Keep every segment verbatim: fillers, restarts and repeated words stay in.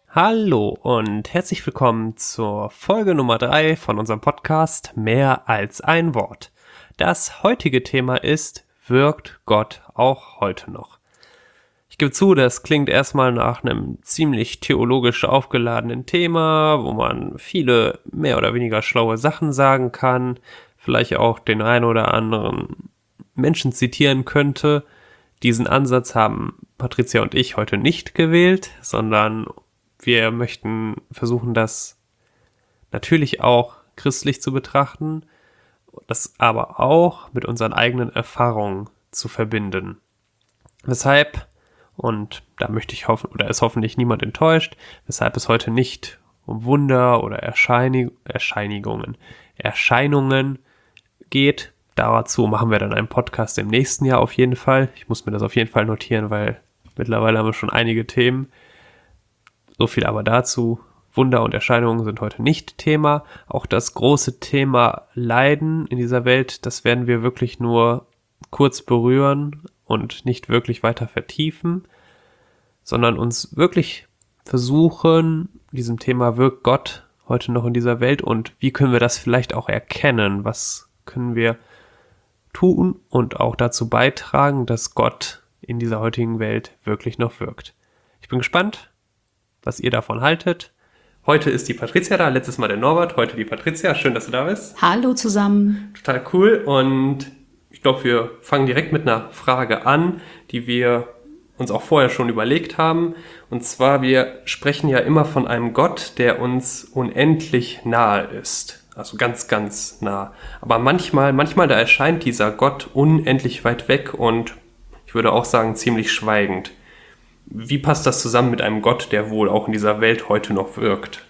Hallo und herzlich willkommen zur Folge Nummer drei von unserem Podcast Mehr als ein Wort. Das heutige Thema ist: Wirkt Gott auch heute noch? Ich gebe zu, das klingt erstmal nach einem ziemlich theologisch aufgeladenen Thema, wo man viele mehr oder weniger schlaue Sachen sagen kann, vielleicht auch den einen oder anderen Menschen zitieren könnte. Diesen Ansatz haben Patricia und ich heute nicht gewählt, sondern wir möchten versuchen, das natürlich auch christlich zu betrachten, das aber auch mit unseren eigenen Erfahrungen zu verbinden. Weshalb, und da möchte ich hoffen, oder ist hoffentlich niemand enttäuscht, weshalb es heute nicht um Wunder oder Erscheinig- Erscheinigungen, Erscheinungen geht. Dazu machen wir dann einen Podcast im nächsten Jahr auf jeden Fall. Ich muss mir das auf jeden Fall notieren, weil mittlerweile haben wir schon einige Themen. So viel aber dazu. Wunder und Erscheinungen sind heute nicht Thema. Auch das große Thema Leiden in dieser Welt, das werden wir wirklich nur kurz berühren und nicht wirklich weiter vertiefen, sondern uns wirklich versuchen, diesem Thema, wirkt Gott heute noch in dieser Welt und wie können wir das vielleicht auch erkennen? Was können wir tun und auch dazu beitragen, dass Gott in dieser heutigen Welt wirklich noch wirkt? Ich bin gespannt, was ihr davon haltet. Heute ist die Patricia da, letztes Mal der Norbert, heute die Patricia. Schön, dass du da bist. Hallo zusammen. Total cool, und ich glaube, wir fangen direkt mit einer Frage an, die wir uns auch vorher schon überlegt haben. Und zwar, wir sprechen ja immer von einem Gott, der uns unendlich nahe ist. Also ganz, ganz nah. Aber manchmal, manchmal da erscheint dieser Gott unendlich weit weg und ich würde auch sagen ziemlich schweigend. Wie passt das zusammen mit einem Gott, der wohl auch in dieser Welt heute noch wirkt?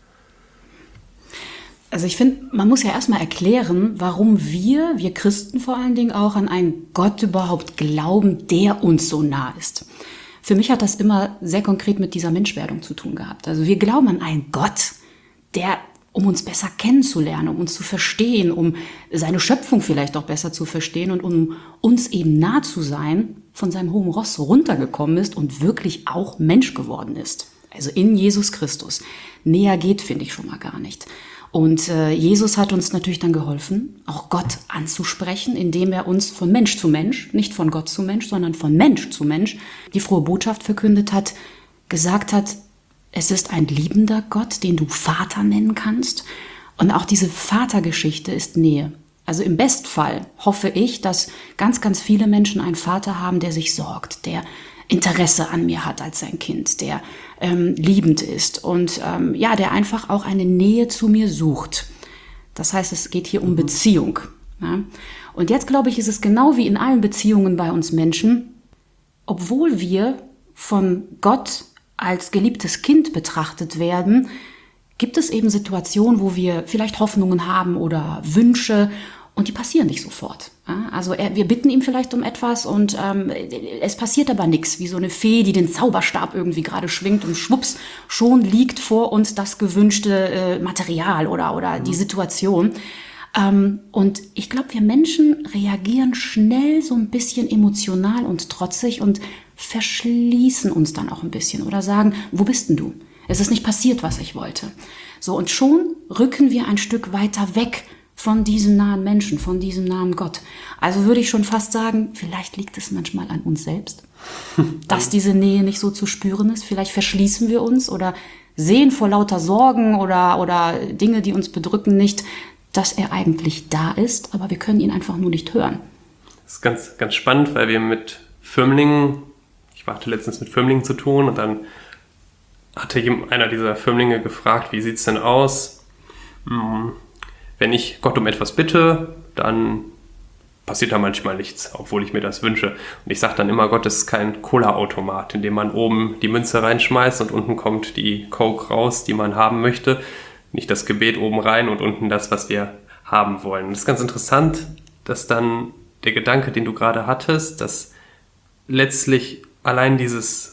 Also ich finde, man muss ja erstmal erklären, warum wir, wir Christen vor allen Dingen auch, an einen Gott überhaupt glauben, der uns so nah ist. Für mich hat das immer sehr konkret mit dieser Menschwerdung zu tun gehabt. Also wir glauben an einen Gott, der, um uns besser kennenzulernen, um uns zu verstehen, um seine Schöpfung vielleicht auch besser zu verstehen und um uns eben nah zu sein, von seinem hohen Ross runtergekommen ist und wirklich auch Mensch geworden ist. Also in Jesus Christus. Näher geht, finde ich schon mal gar nicht. Und äh, Jesus hat uns natürlich dann geholfen, auch Gott anzusprechen, indem er uns von Mensch zu Mensch, nicht von Gott zu Mensch, sondern von Mensch zu Mensch, die frohe Botschaft verkündet hat, gesagt hat, es ist ein liebender Gott, den du Vater nennen kannst. Und auch diese Vatergeschichte ist Nähe. Also im Bestfall hoffe ich, dass ganz, ganz viele Menschen einen Vater haben, der sich sorgt, der Interesse an mir hat als sein Kind, der ähm, liebend ist und ähm, ja, der einfach auch eine Nähe zu mir sucht. Das heißt, es geht hier um Beziehung. Ja? Und jetzt, glaube ich, ist es genau wie in allen Beziehungen bei uns Menschen, obwohl wir von Gott als geliebtes Kind betrachtet werden, gibt es eben Situationen, wo wir vielleicht Hoffnungen haben oder Wünsche und die passieren nicht sofort. Ja, also er, wir bitten ihm vielleicht um etwas und ähm, es passiert aber nichts, wie so eine Fee, die den Zauberstab irgendwie gerade schwingt und schwupps, schon liegt vor uns das gewünschte äh, Material oder, oder die Situation. Ähm, und ich glaube, wir Menschen reagieren schnell so ein bisschen emotional und trotzig und verschließen uns dann auch ein bisschen oder sagen, wo bist denn du? Es ist nicht passiert, was ich wollte. So, und schon rücken wir ein Stück weiter weg von diesem nahen Menschen, von diesem nahen Gott. Also würde ich schon fast sagen, vielleicht liegt es manchmal an uns selbst, dass diese Nähe nicht so zu spüren ist. Vielleicht verschließen wir uns oder sehen vor lauter Sorgen oder, oder Dinge, die uns bedrücken, nicht, dass er eigentlich da ist, aber wir können ihn einfach nur nicht hören. Das ist ganz, ganz spannend, weil wir mit Firmlingen, ich hatte letztens mit Firmlingen zu tun und dann hatte einer dieser Firmlinge gefragt, wie sieht es denn aus? Wenn ich Gott um etwas bitte, dann passiert da manchmal nichts, obwohl ich mir das wünsche. Und ich sage dann immer, Gott ist kein Cola-Automat, in dem man oben die Münze reinschmeißt und unten kommt die Coke raus, die man haben möchte. Nicht das Gebet oben rein und unten das, was wir haben wollen. Und das ist ganz interessant, dass dann der Gedanke, den du gerade hattest, dass letztlich allein dieses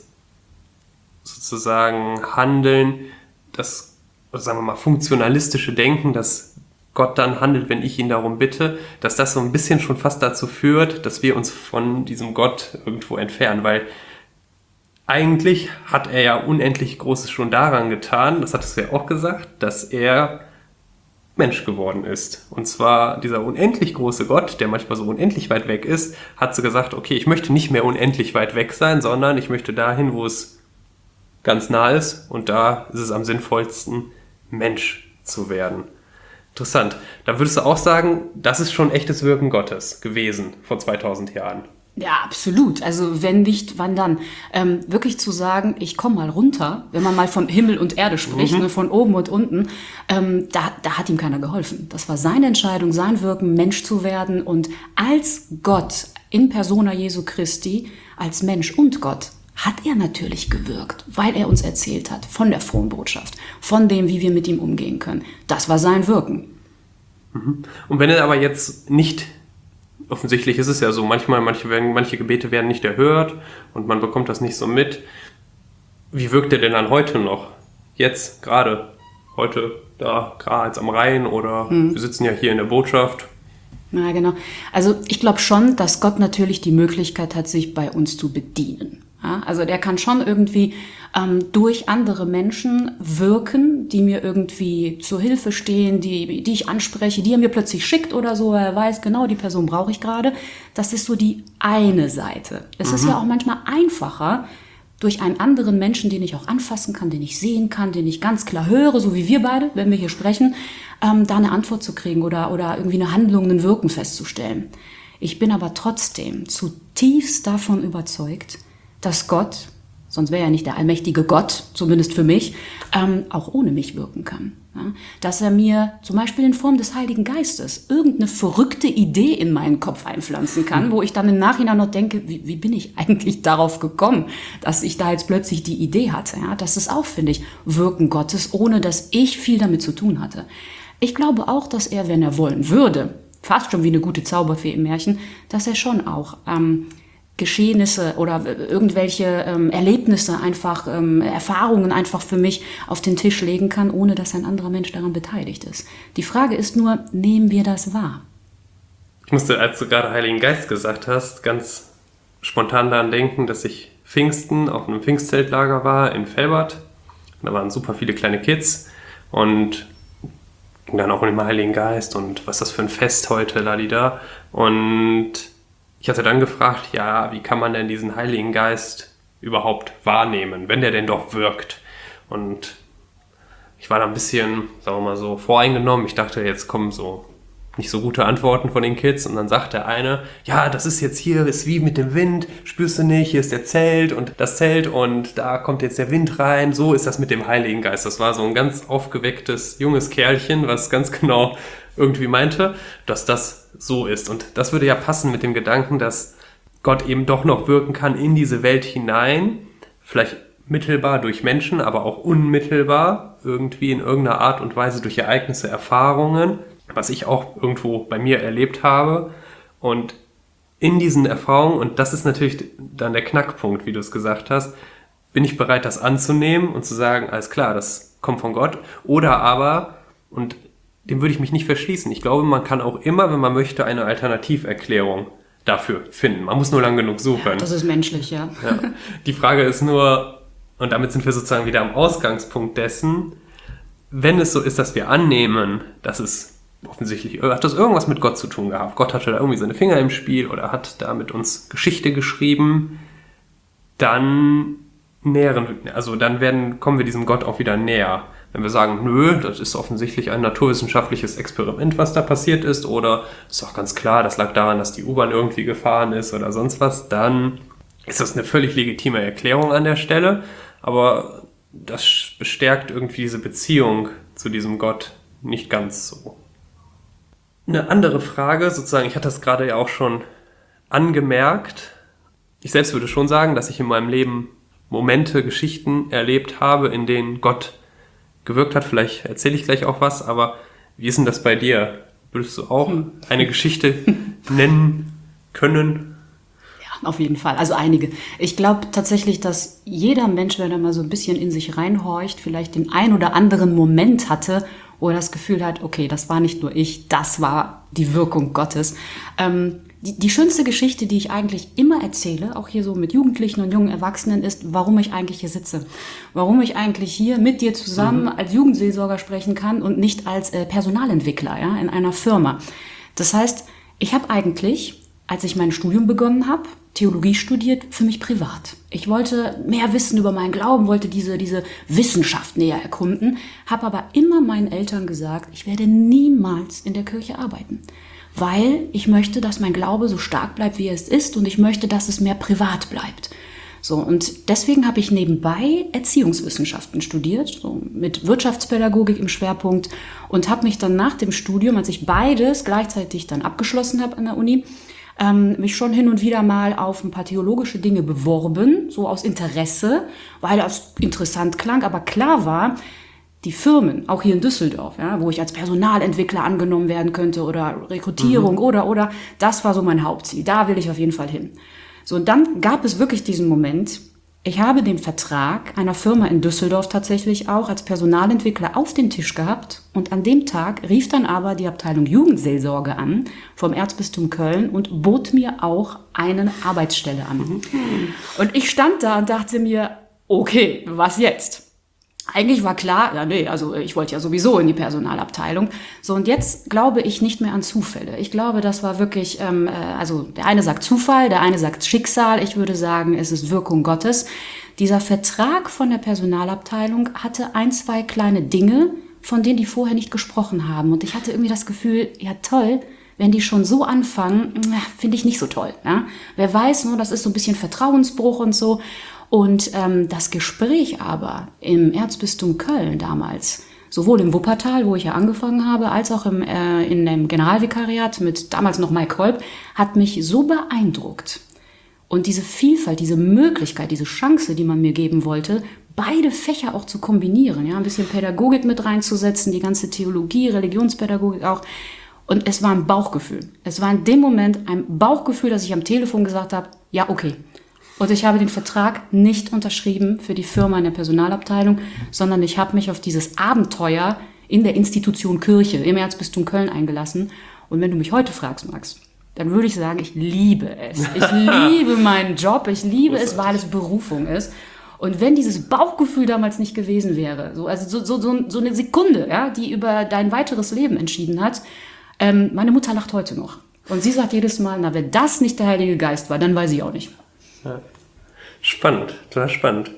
sozusagen Handeln, das, sagen wir mal, funktionalistische Denken, dass Gott dann handelt, wenn ich ihn darum bitte, dass das so ein bisschen schon fast dazu führt, dass wir uns von diesem Gott irgendwo entfernen, weil eigentlich hat er ja unendlich Großes schon daran getan, das hattest du ja auch gesagt, dass er Mensch geworden ist. Und zwar dieser unendlich große Gott, der manchmal so unendlich weit weg ist, hat so gesagt, okay, ich möchte nicht mehr unendlich weit weg sein, sondern ich möchte dahin, wo es ganz nah ist, und da ist es am sinnvollsten, Mensch zu werden. Interessant. Dann würdest du auch sagen, das ist schon echtes Wirken Gottes gewesen vor zweitausend Jahren. Ja, absolut. Also wenn nicht, wann dann? Ähm, wirklich zu sagen, ich komme mal runter, wenn man mal von Himmel und Erde spricht, mhm. ne, von oben und unten, ähm, da, da hat ihm keiner geholfen. Das war seine Entscheidung, sein Wirken, Mensch zu werden. Und als Gott in persona Jesu Christi, als Mensch und Gott, hat er natürlich gewirkt, weil er uns erzählt hat von der frohen Botschaft, von dem, wie wir mit ihm umgehen können. Das war sein Wirken. Mhm. Und wenn er aber jetzt nicht... Offensichtlich ist es ja so, manchmal, manche, werden, manche Gebete werden nicht erhört und man bekommt das nicht so mit. Wie wirkt er denn dann heute noch? Jetzt, gerade, heute, da, gerade jetzt am Rhein oder hm. wir sitzen ja hier in der Botschaft. Ja, genau. Also ich glaube schon, dass Gott natürlich die Möglichkeit hat, sich bei uns zu bedienen. Ja, also der kann schon irgendwie ähm, durch andere Menschen wirken, die mir irgendwie zur Hilfe stehen, die, die ich anspreche, die er mir plötzlich schickt oder so, er weiß, genau, die Person brauche ich gerade. Das ist so die eine Seite. Es mhm. ist ja auch manchmal einfacher, durch einen anderen Menschen, den ich auch anfassen kann, den ich sehen kann, den ich ganz klar höre, so wie wir beide, wenn wir hier sprechen, ähm, da eine Antwort zu kriegen oder, oder irgendwie eine Handlung, ein Wirken festzustellen. Ich bin aber trotzdem zutiefst davon überzeugt, dass Gott, sonst wäre er nicht der allmächtige Gott, zumindest für mich, ähm, auch ohne mich wirken kann. Ja? Dass er mir zum Beispiel in Form des Heiligen Geistes irgendeine verrückte Idee in meinen Kopf einpflanzen kann, wo ich dann im Nachhinein noch denke, wie, wie bin ich eigentlich darauf gekommen, dass ich da jetzt plötzlich die Idee hatte. Ja? Das ist auch, finde ich, Wirken Gottes, ohne dass ich viel damit zu tun hatte. Ich glaube auch, dass er, wenn er wollen würde, fast schon wie eine gute Zauberfee im Märchen, dass er schon auch ähm, Geschehnisse oder irgendwelche ähm, Erlebnisse, einfach ähm, Erfahrungen einfach für mich auf den Tisch legen kann, ohne dass ein anderer Mensch daran beteiligt ist. Die Frage ist nur, nehmen wir das wahr? Ich musste, als du gerade Heiligen Geist gesagt hast, ganz spontan daran denken, dass ich Pfingsten auf einem Pfingstzeltlager war in Velbert. Da waren super viele kleine Kids und ging dann auch um den Heiligen Geist und was ist das für ein Fest heute, lalida. Und ich hatte dann gefragt, ja, wie kann man denn diesen Heiligen Geist überhaupt wahrnehmen, wenn der denn doch wirkt? Und ich war da ein bisschen, sagen wir mal so, voreingenommen. Ich dachte, jetzt kommen so nicht so gute Antworten von den Kids. Und dann sagt der eine, ja, das ist jetzt hier, ist wie mit dem Wind, spürst du nicht, hier ist der Zelt und das Zelt und da kommt jetzt der Wind rein. So ist das mit dem Heiligen Geist. Das war so ein ganz aufgewecktes, junges Kerlchen, was ganz genau irgendwie meinte, dass das so ist. Und das würde ja passen mit dem Gedanken, dass Gott eben doch noch wirken kann in diese Welt hinein, vielleicht mittelbar durch Menschen, aber auch unmittelbar irgendwie in irgendeiner Art und Weise durch Ereignisse, Erfahrungen, was ich auch irgendwo bei mir erlebt habe. Und in diesen Erfahrungen, und das ist natürlich dann der Knackpunkt, wie du es gesagt hast, bin ich bereit, das anzunehmen und zu sagen, alles klar, das kommt von Gott. Oder aber, und dem würde ich mich nicht verschließen. Ich glaube, man kann auch immer, wenn man möchte, eine Alternativerklärung dafür finden. Man muss nur lang genug suchen. Das ist menschlich, ja. ja. Die Frage ist nur, und damit sind wir sozusagen wieder am Ausgangspunkt dessen, wenn es so ist, dass wir annehmen, dass es offensichtlich, hat das irgendwas mit Gott zu tun gehabt. Gott hatte da irgendwie seine Finger im Spiel oder hat da mit uns Geschichte geschrieben, dann nähern, also dann werden, kommen wir diesem Gott auch wieder näher. Wenn wir sagen, nö, das ist offensichtlich ein naturwissenschaftliches Experiment, was da passiert ist, oder ist auch ganz klar, das lag daran, dass die U-Bahn irgendwie gefahren ist oder sonst was, dann ist das eine völlig legitime Erklärung an der Stelle, aber das bestärkt irgendwie diese Beziehung zu diesem Gott nicht ganz so. Eine andere Frage, sozusagen, ich hatte das gerade ja auch schon angemerkt, ich selbst würde schon sagen, dass ich in meinem Leben Momente, Geschichten erlebt habe, in denen Gott gewirkt hat. Vielleicht erzähle ich gleich auch was, aber wie ist denn das bei dir? Würdest du auch hm. eine Geschichte nennen können? Ja, auf jeden Fall. Also einige. Ich glaube tatsächlich, dass jeder Mensch, wenn er mal so ein bisschen in sich reinhorcht, vielleicht den ein oder anderen Moment hatte, wo er das Gefühl hat, okay, das war nicht nur ich, das war die Wirkung Gottes. Ähm, Die, die schönste Geschichte, die ich eigentlich immer erzähle, auch hier so mit Jugendlichen und jungen Erwachsenen, ist, warum ich eigentlich hier sitze. Warum ich eigentlich hier mit dir zusammen mhm. als Jugendseelsorger sprechen kann und nicht als äh, Personalentwickler, ja, in einer Firma. Das heißt, ich habe eigentlich, als ich mein Studium begonnen habe, Theologie studiert, für mich privat. Ich wollte mehr wissen über meinen Glauben, wollte diese, diese Wissenschaft näher erkunden, habe aber immer meinen Eltern gesagt, ich werde niemals in der Kirche arbeiten. Weil ich möchte, dass mein Glaube so stark bleibt, wie er es ist, und ich möchte, dass es mehr privat bleibt. So, und deswegen habe ich nebenbei Erziehungswissenschaften studiert, so mit Wirtschaftspädagogik im Schwerpunkt, und habe mich dann nach dem Studium, als ich beides gleichzeitig dann abgeschlossen habe an der Uni, ähm, mich schon hin und wieder mal auf ein paar theologische Dinge beworben, so aus Interesse, weil das interessant klang, aber klar war, die Firmen, auch hier in Düsseldorf, ja, wo ich als Personalentwickler angenommen werden könnte oder Rekrutierung mhm. oder, oder, das war so mein Hauptziel. Da will ich auf jeden Fall hin. So, und dann gab es wirklich diesen Moment, ich habe den Vertrag einer Firma in Düsseldorf tatsächlich auch als Personalentwickler auf den Tisch gehabt, und an dem Tag rief dann aber die Abteilung Jugendseelsorge an vom Erzbistum Köln und bot mir auch eine Arbeitsstelle an. Mhm. Und ich stand da und dachte mir, okay, was jetzt? Eigentlich war klar, ja, nee, also ich wollte ja sowieso in die Personalabteilung. So, und jetzt glaube ich nicht mehr an Zufälle. Ich glaube, das war wirklich, ähm, also der eine sagt Zufall, der eine sagt Schicksal. Ich würde sagen, es ist Wirkung Gottes. Dieser Vertrag von der Personalabteilung hatte ein, zwei kleine Dinge, von denen die vorher nicht gesprochen haben. Und ich hatte irgendwie das Gefühl, ja toll, wenn die schon so anfangen, finde ich nicht so toll. Ja? Wer weiß, nur, das ist so ein bisschen Vertrauensbruch und so. Und ähm, das Gespräch aber im Erzbistum Köln damals, sowohl im Wuppertal, wo ich ja angefangen habe, als auch im, äh, in dem Generalvikariat mit damals noch Mike Kolb, hat mich so beeindruckt. Und diese Vielfalt, diese Möglichkeit, diese Chance, die man mir geben wollte, beide Fächer auch zu kombinieren, ja, ein bisschen Pädagogik mit reinzusetzen, die ganze Theologie, Religionspädagogik auch. Und es war ein Bauchgefühl. Es war in dem Moment ein Bauchgefühl, dass ich am Telefon gesagt habe, ja, okay. Und ich habe den Vertrag nicht unterschrieben für die Firma in der Personalabteilung, sondern ich habe mich auf dieses Abenteuer in der Institution Kirche im Erzbistum Köln eingelassen. Und wenn du mich heute fragst, Max, dann würde ich sagen, ich liebe es. Ich liebe meinen Job, ich liebe es, weil es Berufung ist. Und wenn dieses Bauchgefühl damals nicht gewesen wäre, so, also so, so, so, so eine Sekunde, ja, die über dein weiteres Leben entschieden hat, ähm, meine Mutter lacht heute noch. Und sie sagt jedes Mal, na, wenn das nicht der Heilige Geist war, dann weiß ich auch nicht. Ja. Spannend, total spannend.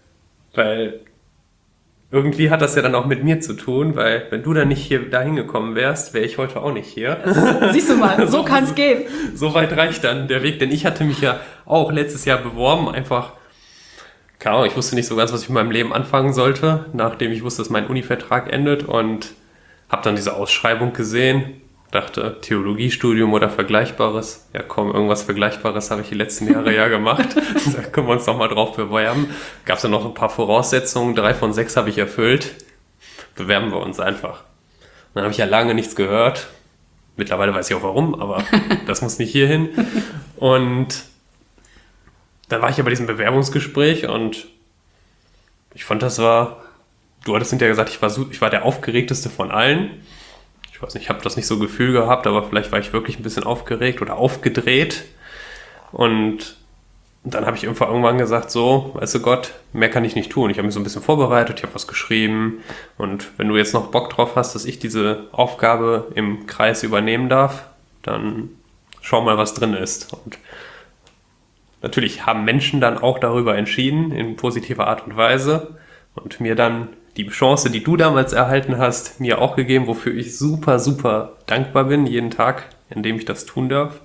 Weil irgendwie hat das ja dann auch mit mir zu tun, weil wenn du dann nicht hier dahin gekommen wärst, wäre ich heute auch nicht hier. Siehst du mal, so, so kann es gehen. So weit reicht dann der Weg, denn ich hatte mich ja auch letztes Jahr beworben, einfach, keine Ahnung, ich wusste nicht so ganz, was ich mit meinem Leben anfangen sollte, nachdem ich wusste, dass mein Uni-Vertrag endet, und habe dann diese Ausschreibung gesehen. Dachte, Theologiestudium oder Vergleichbares. Ja komm, irgendwas Vergleichbares habe ich die letzten Jahre ja gemacht. Da können wir uns noch mal drauf bewerben. Gab es ja noch ein paar Voraussetzungen. Drei von sechs habe ich erfüllt. Bewerben wir uns einfach. Dann habe ich ja lange nichts gehört. Mittlerweile weiß ich auch warum, aber das muss nicht hierhin. Und dann war ich ja bei diesem Bewerbungsgespräch und ich fand, das war... Du hattest hinterher gesagt, ich war, ich war der aufgeregteste von allen. Ich weiß nicht, ich habe das nicht so Gefühl gehabt, aber vielleicht war ich wirklich ein bisschen aufgeregt oder aufgedreht. Und dann habe ich irgendwann gesagt, so, weißt du Gott, mehr kann ich nicht tun. Ich habe mich so ein bisschen vorbereitet, ich habe was geschrieben. Und wenn du jetzt noch Bock drauf hast, dass ich diese Aufgabe im Kreis übernehmen darf, dann schau mal, was drin ist. Und natürlich haben Menschen dann auch darüber entschieden, in positiver Art und Weise. Und mir dann die Chance, die du damals erhalten hast, mir auch gegeben, wofür ich super, super dankbar bin, jeden Tag, in dem ich das tun darf.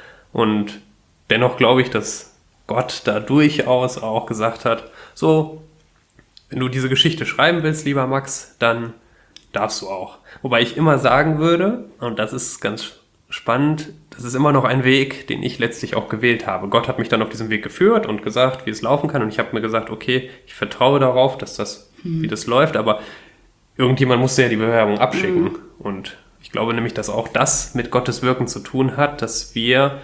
Und dennoch glaube ich, dass Gott da durchaus auch gesagt hat, so, wenn du diese Geschichte schreiben willst, lieber Max, dann darfst du auch. Wobei ich immer sagen würde, und das ist ganz spannend, das ist immer noch ein Weg, den ich letztlich auch gewählt habe. Gott hat mich dann auf diesem Weg geführt und gesagt, wie es laufen kann. Und ich habe mir gesagt, okay, ich vertraue darauf, dass das, hm. wie das läuft. Aber irgendjemand musste ja die Bewerbung abschicken. Hm. Und ich glaube nämlich, dass auch das mit Gottes Wirken zu tun hat, dass wir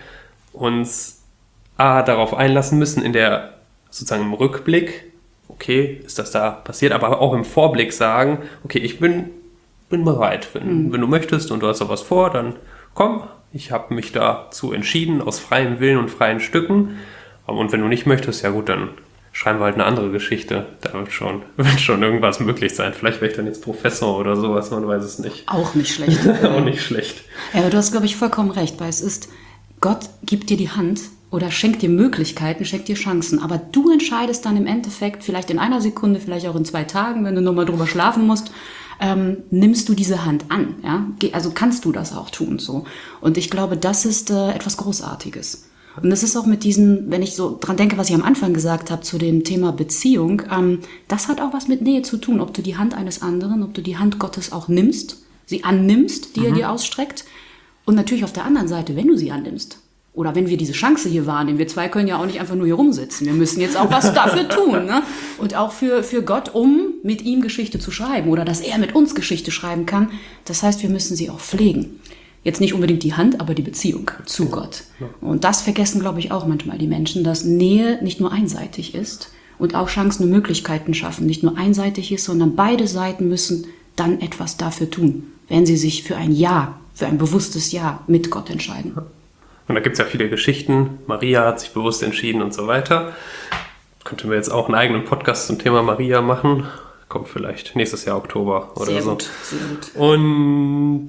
uns A, darauf einlassen müssen in der, sozusagen im Rückblick, okay, ist das da passiert, aber auch im Vorblick sagen, okay, ich bin, bin bereit. Wenn, hm. wenn du möchtest und du hast auch was vor, dann komm, ich habe mich dazu entschieden, aus freiem Willen und freien Stücken. Und wenn du nicht möchtest, ja gut, dann schreiben wir halt eine andere Geschichte. Da wird schon, wird schon irgendwas möglich sein. Vielleicht wäre ich dann jetzt Professor oder sowas, man weiß es nicht. Auch nicht schlecht. Auch nicht schlecht. Ja, aber du hast, glaube ich, vollkommen recht, weil es ist, Gott gibt dir die Hand oder schenkt dir Möglichkeiten, schenkt dir Chancen. Aber du entscheidest dann im Endeffekt, vielleicht in einer Sekunde, vielleicht auch in zwei Tagen, wenn du nochmal drüber schlafen musst, ähm, nimmst du diese Hand an. Ja? Also kannst du das auch tun. So. Und ich glaube, das ist äh, etwas Großartiges. Und das ist auch mit diesen, wenn ich so dran denke, was ich am Anfang gesagt habe zu dem Thema Beziehung, ähm, das hat auch was mit Nähe zu tun, ob du die Hand eines anderen, ob du die Hand Gottes auch nimmst, sie annimmst, die mhm. er dir ausstreckt. Und natürlich auf der anderen Seite, wenn du sie annimmst, oder wenn wir diese Chance hier wahrnehmen, wir zwei können ja auch nicht einfach nur hier rumsitzen, wir müssen jetzt auch was dafür tun, ne? Und auch für, für Gott, um mit ihm Geschichte zu schreiben oder dass er mit uns Geschichte schreiben kann. Das heißt, wir müssen sie auch pflegen. Jetzt nicht unbedingt die Hand, aber die Beziehung zu Gott. Und das vergessen, glaube ich, auch manchmal die Menschen, dass Nähe nicht nur einseitig ist und auch Chancen und Möglichkeiten schaffen, nicht nur einseitig ist, sondern beide Seiten müssen dann etwas dafür tun, wenn sie sich für ein Ja, für ein bewusstes Ja mit Gott entscheiden. Und da gibt es ja viele Geschichten. Maria hat sich bewusst entschieden und so weiter. Könnten wir jetzt auch einen eigenen Podcast zum Thema Maria machen. Kommt vielleicht nächstes Jahr Oktober oder sehr so. Gut, sehr gut. Und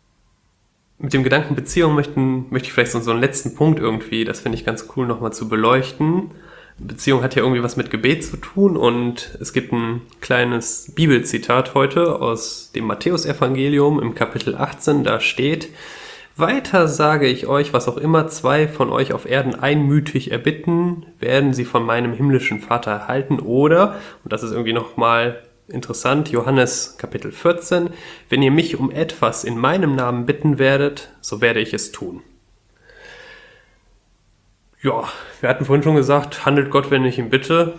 mit dem Gedanken Beziehung möchten, möchte ich vielleicht so, so einen letzten Punkt irgendwie, das finde ich ganz cool, nochmal zu beleuchten. Beziehung hat ja irgendwie was mit Gebet zu tun und es gibt ein kleines Bibelzitat heute aus dem Matthäusevangelium im Kapitel achtzehn, da steht: Weiter sage ich euch, was auch immer zwei von euch auf Erden einmütig erbitten, werden sie von meinem himmlischen Vater erhalten. Oder, und das ist irgendwie nochmal interessant, Johannes Kapitel vierzehn, wenn ihr mich um etwas in meinem Namen bitten werdet, so werde ich es tun. Ja, wir hatten vorhin schon gesagt, handelt Gott, wenn ich ihn bitte.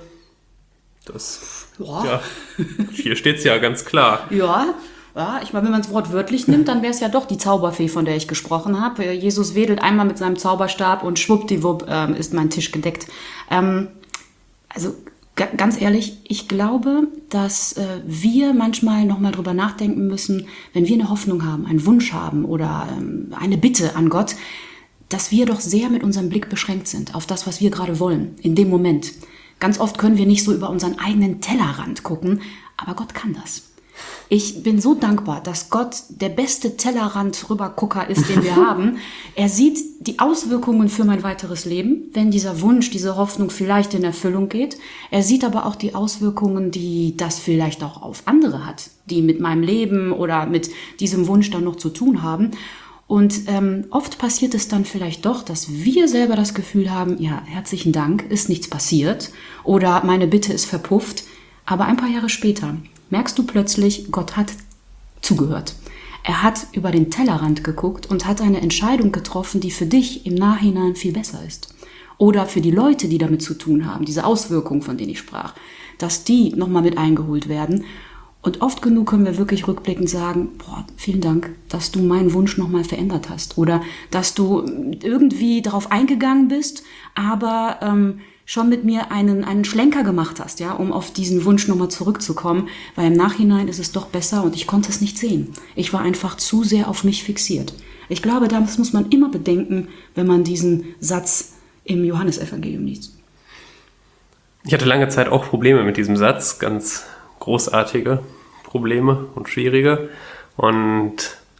Das, ja, ja hier steht es ja ganz klar. Ja, ja, ich meine, wenn man es wortwörtlich nimmt, dann wäre es ja doch die Zauberfee, von der ich gesprochen habe. Jesus wedelt einmal mit seinem Zauberstab und schwuppdiwupp ähm, ist mein Tisch gedeckt. Ähm, also g- ganz ehrlich, ich glaube, dass äh, wir manchmal nochmal drüber nachdenken müssen, wenn wir eine Hoffnung haben, einen Wunsch haben oder ähm, eine Bitte an Gott, dass wir doch sehr mit unserem Blick beschränkt sind auf das, was wir gerade wollen, in dem Moment. Ganz oft können wir nicht so über unseren eigenen Tellerrand gucken, aber Gott kann das. Ich bin so dankbar, dass Gott der beste Tellerrand-Rübergucker ist, den wir haben. Er sieht die Auswirkungen für mein weiteres Leben, wenn dieser Wunsch, diese Hoffnung vielleicht in Erfüllung geht. Er sieht aber auch die Auswirkungen, die das vielleicht auch auf andere hat, die mit meinem Leben oder mit diesem Wunsch dann noch zu tun haben. Und ähm, oft passiert es dann vielleicht doch, dass wir selber das Gefühl haben, ja, herzlichen Dank, ist nichts passiert oder meine Bitte ist verpufft. Aber ein paar Jahre später merkst du plötzlich, Gott hat zugehört. Er hat über den Tellerrand geguckt und hat eine Entscheidung getroffen, die für dich im Nachhinein viel besser ist. Oder für die Leute, die damit zu tun haben, diese Auswirkungen, von denen ich sprach, dass die nochmal mit eingeholt werden. Und oft genug können wir wirklich rückblickend sagen, boah, vielen Dank, dass du meinen Wunsch nochmal verändert hast. Oder dass du irgendwie darauf eingegangen bist, aber ähm, schon mit mir einen, einen Schlenker gemacht hast, ja, um auf diesen Wunsch nochmal zurückzukommen. Weil im Nachhinein ist es doch besser und ich konnte es nicht sehen. Ich war einfach zu sehr auf mich fixiert. Ich glaube, das muss man immer bedenken, wenn man diesen Satz im Johannesevangelium liest. Ich hatte lange Zeit auch Probleme mit diesem Satz, ganz großartige Probleme und schwierige. Und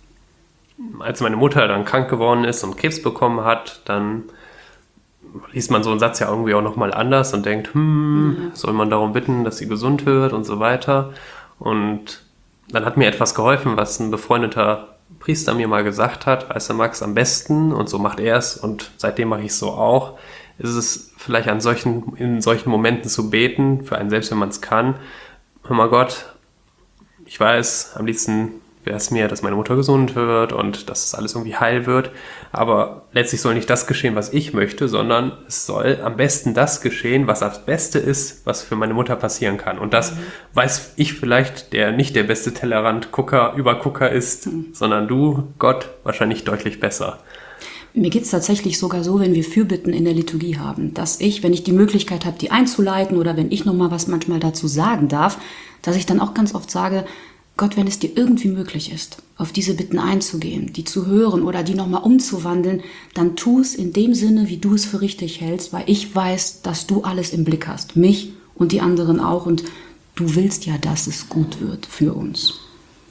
als meine Mutter dann krank geworden ist und Krebs bekommen hat, dann liest man so einen Satz ja irgendwie auch nochmal anders und denkt, hm, ja. soll man darum bitten, dass sie gesund wird und so weiter. Und dann hat mir etwas geholfen, was ein befreundeter Priester mir mal gesagt hat, weißt du, Max, am besten, und so macht er es und seitdem mache ich es so auch, ist es vielleicht an solchen, in solchen Momenten zu beten, für einen selbst, wenn man es kann. Hör mal Gott, ich weiß, am liebsten wäre es mir, dass meine Mutter gesund wird und dass es alles irgendwie heil wird, aber letztlich soll nicht das geschehen, was ich möchte, sondern es soll am besten das geschehen, was das Beste ist, was für meine Mutter passieren kann. Und das mhm. weiß ich vielleicht, der nicht der beste Tellerrand-Gucker, Übergucker ist, mhm. sondern du, Gott, wahrscheinlich deutlich besser. Mir geht es tatsächlich sogar so, wenn wir Fürbitten in der Liturgie haben, dass ich, wenn ich die Möglichkeit habe, die einzuleiten oder wenn ich nochmal was manchmal dazu sagen darf, dass ich dann auch ganz oft sage, Gott, wenn es dir irgendwie möglich ist, auf diese Bitten einzugehen, die zu hören oder die nochmal umzuwandeln, dann tu es in dem Sinne, wie du es für richtig hältst, weil ich weiß, dass du alles im Blick hast, mich und die anderen auch, und du willst ja, dass es gut wird für uns.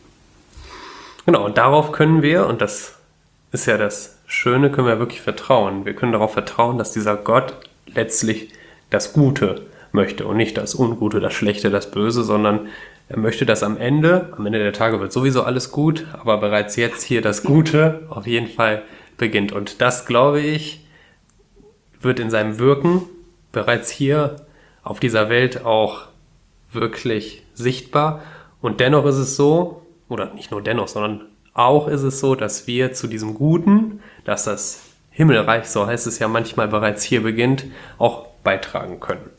Genau, und darauf können wir, und das ist ja das Schöne, können wir wirklich vertrauen. Wir können darauf vertrauen, dass dieser Gott letztlich das Gute möchte und nicht das Ungute, das Schlechte, das Böse, sondern er möchte, dass am Ende, am Ende der Tage wird sowieso alles gut, aber bereits jetzt hier das Gute auf jeden Fall beginnt. Und das, glaube ich, wird in seinem Wirken bereits hier auf dieser Welt auch wirklich sichtbar. Und dennoch ist es so, oder nicht nur dennoch, sondern auch ist es so, dass wir zu diesem Guten, dass das Himmelreich, so heißt es ja manchmal, bereits hier beginnt, auch beitragen können.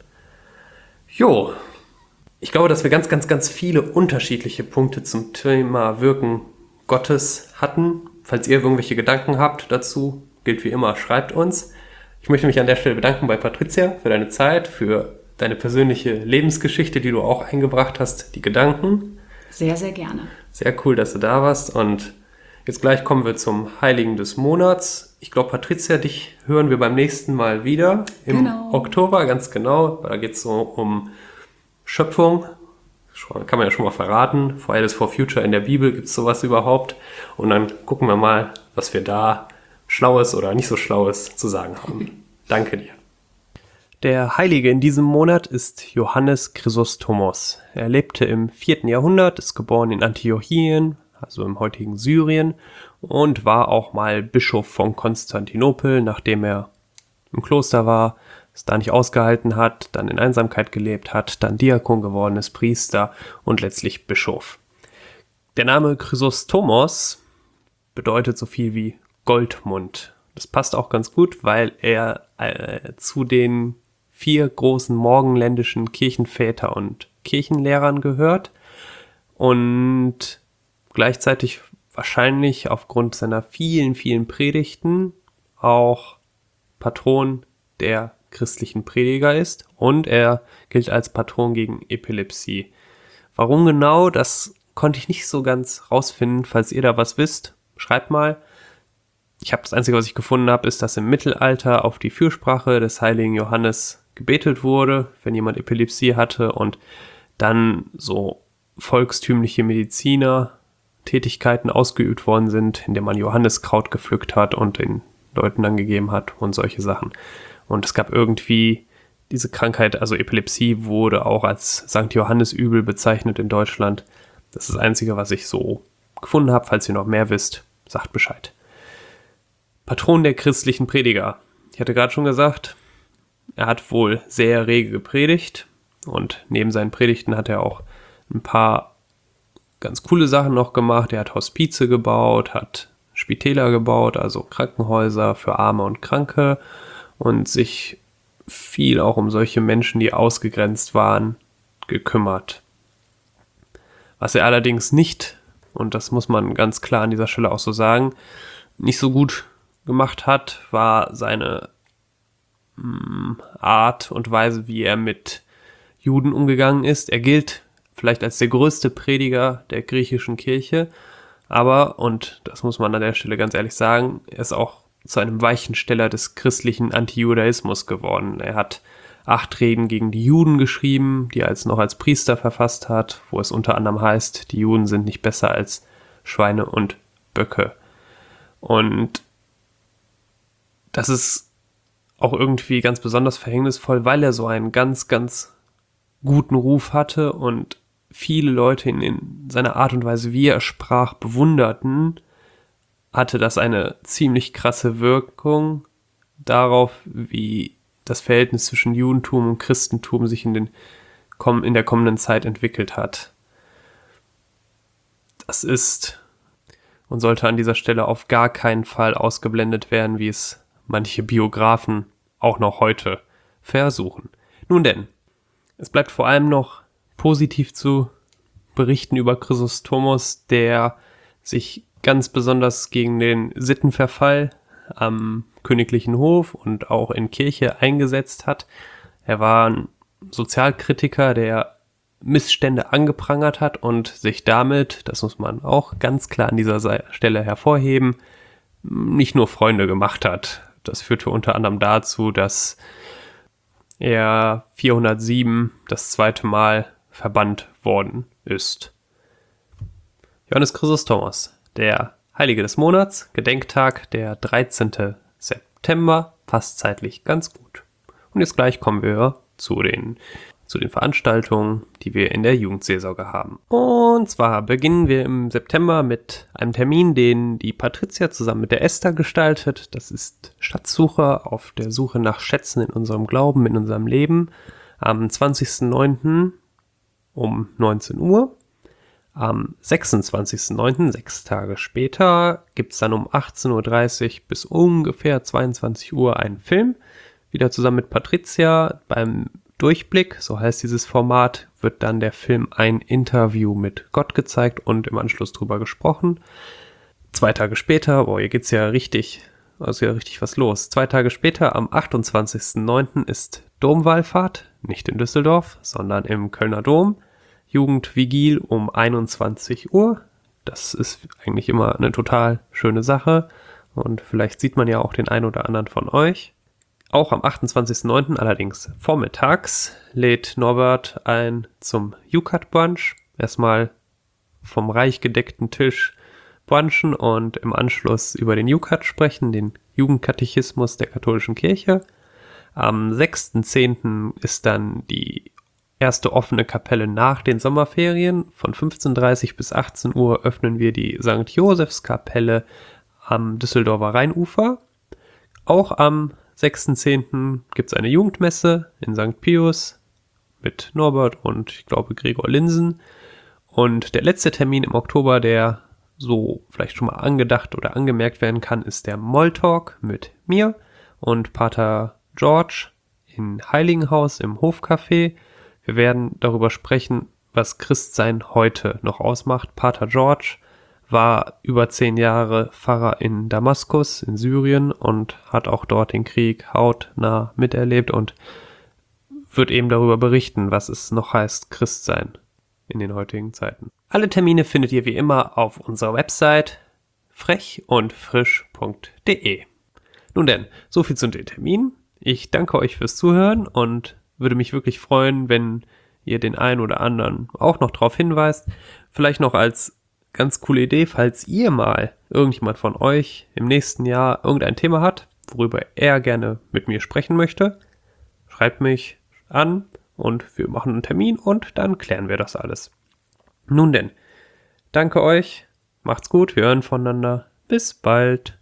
Jo, ich glaube, dass wir ganz, ganz, ganz viele unterschiedliche Punkte zum Thema Wirken Gottes hatten. Falls ihr irgendwelche Gedanken habt dazu, gilt wie immer, schreibt uns. Ich möchte mich an der Stelle bedanken bei Patricia für deine Zeit, für deine persönliche Lebensgeschichte, die du auch eingebracht hast, die Gedanken. Sehr, sehr gerne. Sehr cool, dass du da warst. Und jetzt gleich kommen wir zum Heiligen des Monats. Ich glaube, Patricia, dich hören wir beim nächsten Mal wieder im Genau. Oktober, ganz genau. Da geht es so um Schöpfung. Kann man ja schon mal verraten. Fridays for Future in der Bibel, gibt es sowas überhaupt? Und dann gucken wir mal, was wir da Schlaues oder nicht so Schlaues zu sagen haben. Danke dir. Der Heilige in diesem Monat ist Johannes Chrysostomos. Er lebte im vierten Jahrhundert, ist geboren in Antiochien, also im heutigen Syrien, und war auch mal Bischof von Konstantinopel, nachdem er im Kloster war, es da nicht ausgehalten hat, dann in Einsamkeit gelebt hat, dann Diakon geworden ist, Priester und letztlich Bischof. Der Name Chrysostomos bedeutet so viel wie Goldmund. Das passt auch ganz gut, weil er äh, zu den vier großen morgenländischen Kirchenväter und Kirchenlehrern gehört und gleichzeitig wahrscheinlich aufgrund seiner vielen, vielen Predigten auch Patron der christlichen Prediger ist, und er gilt als Patron gegen Epilepsie. Warum genau, das konnte ich nicht so ganz rausfinden. Falls ihr da was wisst, schreibt mal. Ich habe das Einzige, was ich gefunden habe, ist, dass im Mittelalter auf die Fürsprache des heiligen Johannes gebetet wurde, wenn jemand Epilepsie hatte, und dann so volkstümliche Mediziner-Tätigkeiten ausgeübt worden sind, indem man Johanniskraut gepflückt hat und den Leuten dann gegeben hat und solche Sachen. Und es gab irgendwie diese Krankheit, also Epilepsie, wurde auch als Sankt Johannes-Übel bezeichnet in Deutschland. Das ist das Einzige, was ich so gefunden habe. Falls ihr noch mehr wisst, sagt Bescheid. Patron der christlichen Prediger. Ich hatte gerade schon gesagt, er hat wohl sehr rege gepredigt, und neben seinen Predigten hat er auch ein paar ganz coole Sachen noch gemacht. Er hat Hospize gebaut, hat Spitäler gebaut, also Krankenhäuser für Arme und Kranke, und sich viel auch um solche Menschen, die ausgegrenzt waren, gekümmert. Was er allerdings nicht, und das muss man ganz klar an dieser Stelle auch so sagen, nicht so gut gemacht hat, war seine mh, Art und Weise, wie er mit Juden umgegangen ist. Er gilt vielleicht als der größte Prediger der griechischen Kirche, aber, und das muss man an der Stelle ganz ehrlich sagen, er ist auch zu einem Weichensteller des christlichen Antijudaismus geworden. Er hat acht Reden gegen die Juden geschrieben, die er als noch als Priester verfasst hat, wo es unter anderem heißt, die Juden sind nicht besser als Schweine und Böcke. Und das ist auch irgendwie ganz besonders verhängnisvoll, weil er so einen ganz, ganz guten Ruf hatte und viele Leute in, in seiner Art und Weise, wie er sprach, bewunderten, hatte das eine ziemlich krasse Wirkung darauf, wie das Verhältnis zwischen Judentum und Christentum sich in, den, in der kommenden Zeit entwickelt hat. Das ist und sollte an dieser Stelle auf gar keinen Fall ausgeblendet werden, wie es manche Biografen auch noch heute versuchen. Nun denn, es bleibt vor allem noch positiv zu berichten über Chrysostomos, der sich ganz besonders gegen den Sittenverfall am königlichen Hof und auch in Kirche eingesetzt hat. Er war ein Sozialkritiker, der Missstände angeprangert hat und sich damit, das muss man auch ganz klar an dieser Stelle hervorheben, nicht nur Freunde gemacht hat. Das führte unter anderem dazu, dass er vierhundertsieben das zweite Mal verbannt worden ist. Johannes Chrysostomos, der Heilige des Monats, Gedenktag der dreizehnten September, passt zeitlich ganz gut. Und jetzt gleich kommen wir zu den, zu den Veranstaltungen, die wir in der Jugendseelsorge haben. Und zwar beginnen wir im September mit einem Termin, den die Patricia zusammen mit der Esther gestaltet. Das ist Schatzsuche auf der Suche nach Schätzen in unserem Glauben, in unserem Leben. Am zwanzigsten neunten um neunzehn Uhr. Am sechsundzwanzigsten neunten, sechs Tage später, gibt es dann um achtzehn Uhr dreißig bis ungefähr zweiundzwanzig Uhr einen Film. Wieder zusammen mit Patricia. Beim Durchblick, so heißt dieses Format, wird dann der Film Ein Interview mit Gott gezeigt und im Anschluss drüber gesprochen. Zwei Tage später, boah, hier geht's ja richtig, also ja richtig was los. Zwei Tage später, am achtundzwanzigsten neunten ist Domwallfahrt, nicht in Düsseldorf, sondern im Kölner Dom. Jugendvigil um einundzwanzig Uhr. Das ist eigentlich immer eine total schöne Sache und vielleicht sieht man ja auch den einen oder anderen von euch. Auch am achtundzwanzigsten neunten allerdings vormittags lädt Norbert ein zum Jukat-Brunch. Erstmal vom reich gedeckten Tisch brunchen und im Anschluss über den Jukat sprechen, den Jugendkatechismus der katholischen Kirche. Am sechsten zehnten ist dann die erste offene Kapelle nach den Sommerferien. Von fünfzehn Uhr dreißig bis achtzehn Uhr öffnen wir die Sankt Josefskapelle am Düsseldorfer Rheinufer. Auch am sechsten zehnten gibt es eine Jugendmesse in Sankt Pius mit Norbert und ich glaube Gregor Linsen. Und der letzte Termin im Oktober, der so vielleicht schon mal angedacht oder angemerkt werden kann, ist der Molltalk mit mir und Pater George in Heiligenhaus im Hofcafé. Wir werden darüber sprechen, was Christsein heute noch ausmacht. Pater George war über zehn Jahre Pfarrer in Damaskus in Syrien und hat auch dort den Krieg hautnah miterlebt und wird eben darüber berichten, was es noch heißt, Christsein in den heutigen Zeiten. Alle Termine findet ihr wie immer auf unserer Website frech und frisch punkt de. Nun denn, so viel zu den Terminen. Ich danke euch fürs Zuhören und würde mich wirklich freuen, wenn ihr den einen oder anderen auch noch darauf hinweist. Vielleicht noch als ganz coole Idee, falls ihr mal irgendjemand von euch im nächsten Jahr irgendein Thema hat, worüber er gerne mit mir sprechen möchte, schreibt mich an und wir machen einen Termin und dann klären wir das alles. Nun denn, danke euch, macht's gut, wir hören voneinander, bis bald.